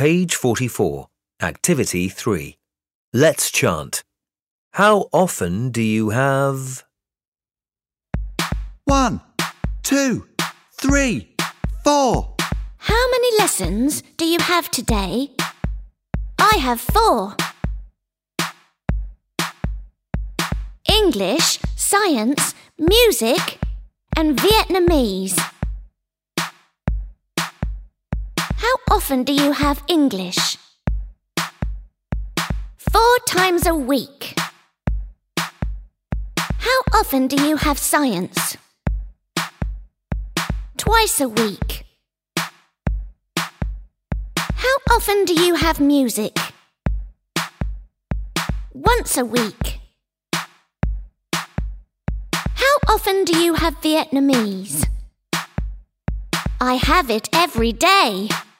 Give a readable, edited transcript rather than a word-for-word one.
Page 44, Activity 3. Let's chant. How often do you have... 1, 2, 3, 4. How many lessons do you have today? I have 4. English, science, music and Vietnamese. How often do you have English? 4 times a week. How often do you have science? Twice a week. How often do you have music? Once a week. How often do you have Vietnamese? I have it every day.